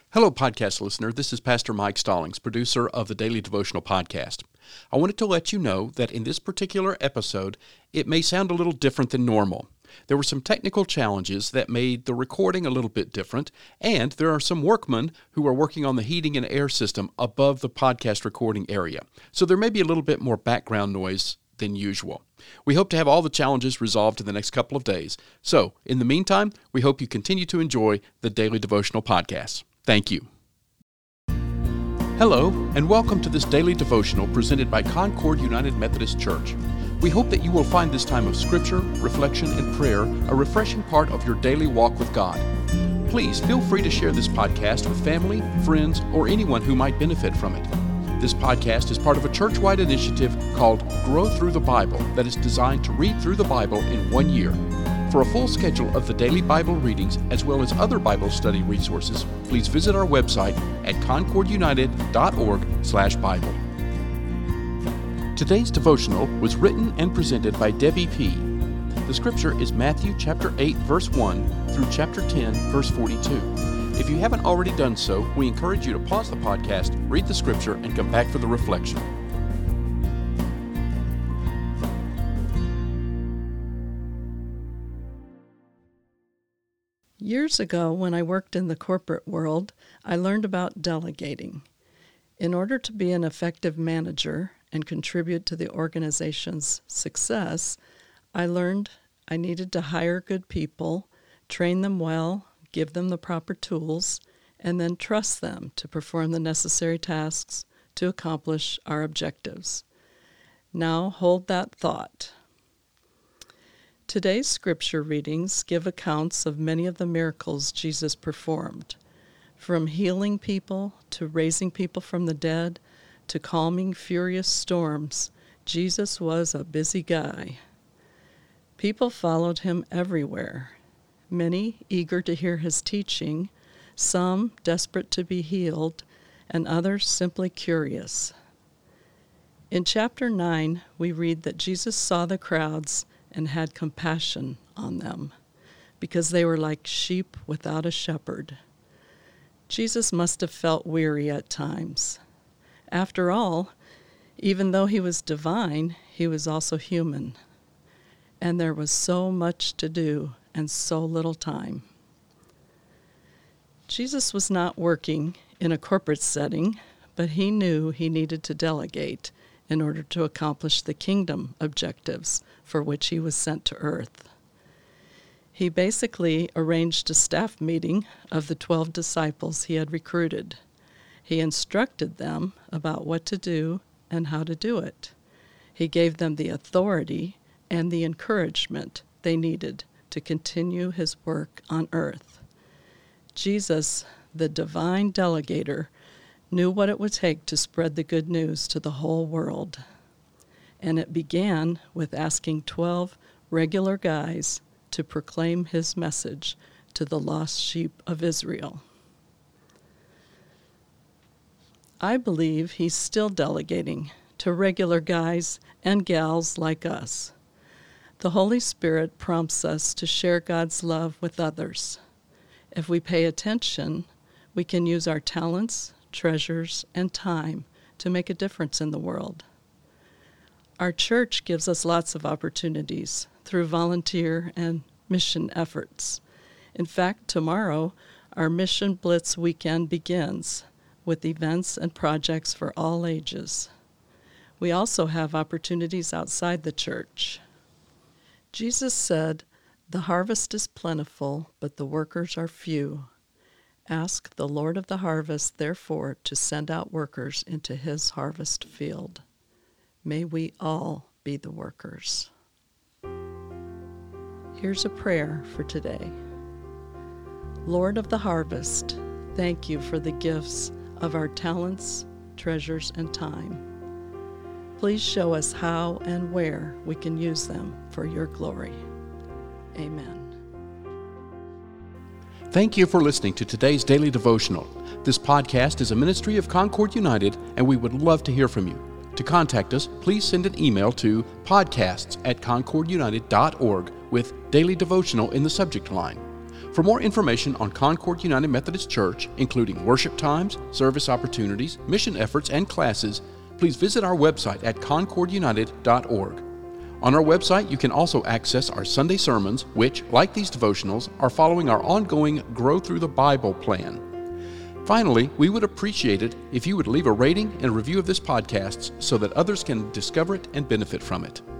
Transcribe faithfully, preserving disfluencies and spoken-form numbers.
Hello, podcast listener. This is Pastor Mike Stallings, producer of the Daily Devotional Podcast. I wanted to let you know that in this particular episode, it may sound a little different than normal. There were some technical challenges that made the recording a little bit different, and there are some workmen who are working on the heating and air system above the podcast recording area. So there may be a little bit more background noise than usual. We hope to have all the challenges resolved in the next couple of days. So, in the meantime, we hope you continue to enjoy the Daily Devotional Podcast. Thank you. Hello, and welcome to this daily devotional presented by Concord United Methodist Church. We hope that you will find this time of scripture, reflection, and prayer a refreshing part of your daily walk with God. Please feel free to share this podcast with family, friends, or anyone who might benefit from it. This podcast is part of a church-wide initiative called Grow Through the Bible that is designed to read through the Bible in one year. For a full schedule of the daily Bible readings as well as other Bible study resources, please visit our website at concord united dot org slash Bible. Today's devotional was written and presented by Debbie P. The scripture is Matthew chapter eight, verse one through chapter ten, verse forty-two. If you haven't already done so, we encourage you to pause the podcast, read the scripture, and come back for the reflection. Years ago, when I worked in the corporate world, I learned about delegating. In order to be an effective manager and contribute to the organization's success, I learned I needed to hire good people, train them well, give them the proper tools, and then trust them to perform the necessary tasks to accomplish our objectives. Now hold that thought. Today's scripture readings give accounts of many of the miracles Jesus performed, from healing people to raising people from the dead to calming furious storms. Jesus was a busy guy. People followed him everywhere, many eager to hear his teaching, some desperate to be healed, and others simply curious. In chapter nine, we read that Jesus saw the crowds and had compassion on them, because they were like sheep without a shepherd. Jesus must have felt weary at times. After all, even though he was divine, he was also human, and there was so much to do and so little time. Jesus was not working in a corporate setting, but he knew he needed to delegate in order to accomplish the kingdom objectives for which he was sent to earth. He basically arranged a staff meeting of the twelve disciples he had recruited. He instructed them about what to do and how to do it. He gave them the authority and the encouragement they needed to continue his work on earth. Jesus, the divine delegator, knew what it would take to spread the good news to the whole world. And it began with asking twelve regular guys to proclaim his message to the lost sheep of Israel. I believe he's still delegating to regular guys and gals like us. The Holy Spirit prompts us to share God's love with others. If we pay attention, we can use our talents, treasures, and time to make a difference in the world. Our church gives us lots of opportunities through volunteer and mission efforts. In fact, tomorrow, our Mission Blitz weekend begins with events and projects for all ages. We also have opportunities outside the church. Jesus said, "The harvest is plentiful, but the workers are few. Ask the Lord of the harvest, therefore, to send out workers into his harvest field." May we all be the workers. Here's a prayer for today. Lord of the harvest, thank you for the gifts of our talents, treasures, and time. Please show us how and where we can use them for your glory. Amen. Thank you for listening to today's daily devotional. This podcast is a ministry of Concord United, and we would love to hear from you. To contact us, please send an email to podcasts at concord united dot org with daily devotional in the subject line. For more information on Concord United Methodist Church, including worship times, service opportunities, mission efforts, and classes, please visit our website at concord united dot org. On our website, you can also access our Sunday sermons, which, like these devotionals, are following our ongoing Grow Through the Bible plan. Finally, we would appreciate it if you would leave a rating and review of this podcast so that others can discover it and benefit from it.